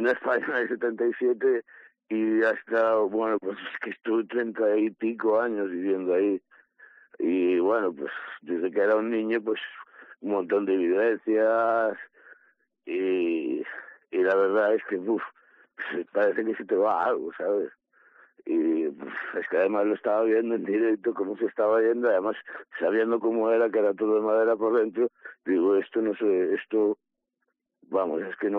vine a España en el 77 y hasta, bueno, pues es que estuve 30 y pico años viviendo ahí. Y bueno, pues desde que era un niño, pues un montón de vivencias y, y la verdad es que, parece que se te va algo, ¿sabes? Y es que además lo estaba viendo en directo, cómo se estaba yendo, además sabiendo cómo era, que era todo de madera por dentro, digo, esto no sé, esto, vamos, es que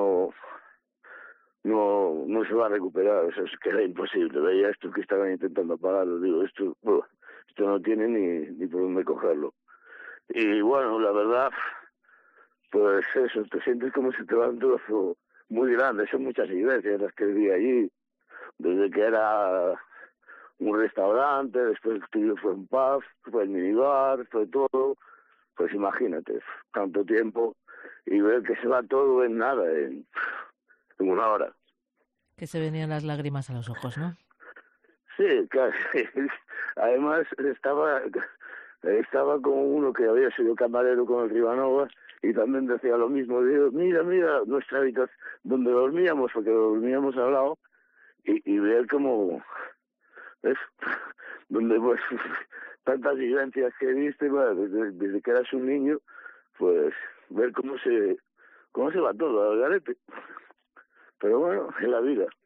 no se va a recuperar, o sea, es que era imposible, veía esto que estaban intentando apagarlo, digo, esto no tiene ni por dónde cogerlo. Y bueno, la verdad, pues eso, te sientes como si te va un trozo muy grande, son muchas iglesias las que vi allí, desde que era un restaurante, después fue un pub, fue el minibar, fue todo, pues imagínate, tanto tiempo, y ver que se va todo en nada, en una hora. Que se venían las lágrimas a los ojos, ¿no? Sí, casi. Además estaba con uno que había sido camarero con el Rivanova y también decía lo mismo. Digo, mira, nuestra habitación, donde dormíamos, porque dormíamos al lado, y ver como, ¿ves? Donde pues tantas vivencias que viste, bueno, desde que eras un niño, pues ver cómo se va todo al garete. Pero bueno, es la vida.